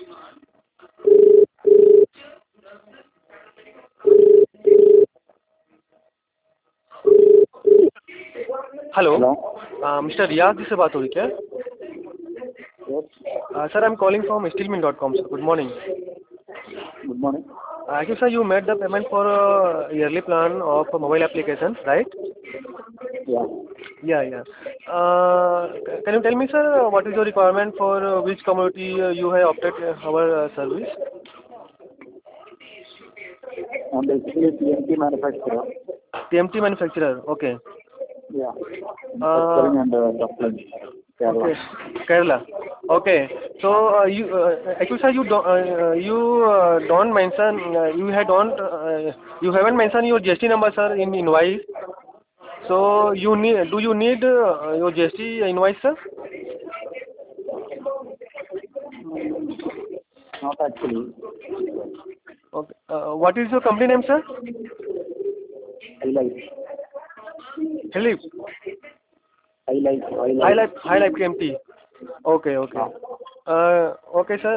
Hello. Hello. Mister Riyaz ji से बात हो रही क्या? Yes, sir, I am calling from steelmill.com, sir. Good morning. Good morning. Actually, sir, you made the payment for a yearly plan of a mobile application, right? या Yeah, yeah. Can you tell me, sir, what is your requirement for which community you have opted our service? I'm basically TMT manufacturer. TMT manufacturer. Okay. Yeah, manufacturing and supplying. Kerala. Okay. Kerala. Okay. So you actually, sir, don't mention you haven't mentioned your GST number, sir, in invoice. So do you need your GST invoice, sir? Not actually. Okay. What is your company name, sir? Highlight. Philip. High Life KMT. Okay, okay. Okay, sir.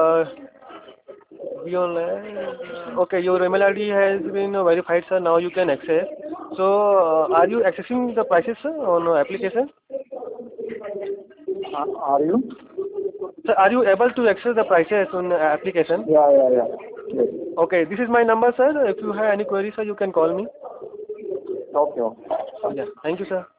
Okay, your email ID has been verified, sir. Now you can access. So, are you accessing the prices, sir, on application? Are you? Sir, are you able to access the prices on application? Yeah. Yes. Okay, this is my number, sir. If you have any queries, sir, you can call me. Okay. Yeah, thank you, sir.